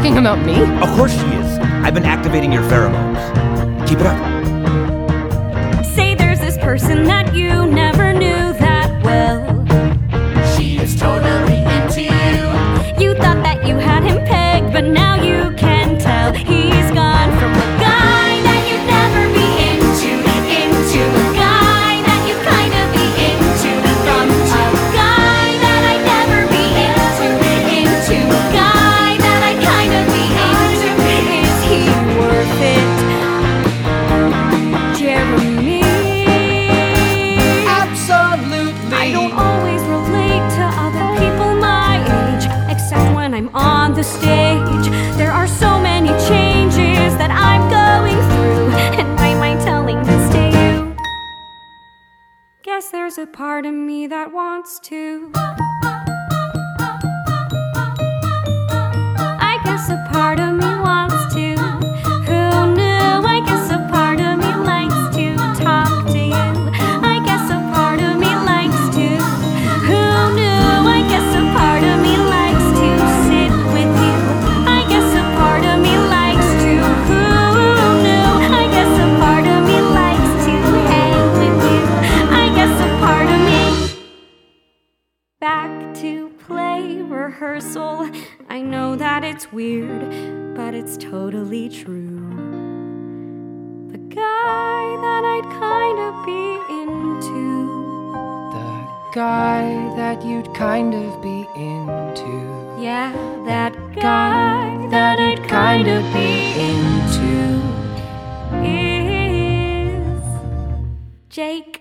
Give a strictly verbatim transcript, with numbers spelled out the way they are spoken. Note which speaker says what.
Speaker 1: talking about me?
Speaker 2: Of course she is. I've been activating your pheromones. Keep it up.
Speaker 3: Say there's this person that you never knew that well.
Speaker 4: She is totally into you.
Speaker 3: You thought that you had him pegged, but now you can tell he's gone from a guy that you'd never be into, into a guy that you kind of be into, from a guy that I'd never be into, into a guy that I kind of be into. Is he worth it, Jeremy?
Speaker 4: Absolutely.
Speaker 3: I don't always relate to other people my age, except when I'm on the stage. There are so many changes that I'm going through, and I mind telling this to you. Guess there's a part of me that wants to. I guess a part of me wants to. Who knew? I guess a part of me likes to talk to you. I guess a part of me likes to. Who knew? I guess a part of me likes to sit with you. I guess a part of me likes to. Who knew? I guess a part of me likes to hang with you. I guess a part of me. Back to play rehearsal. I know that it's weird, but it's totally true. The guy that I'd kind of be into.
Speaker 1: The guy that you'd kind of be into.
Speaker 3: Yeah, that guy that I'd kind of be into is Jake.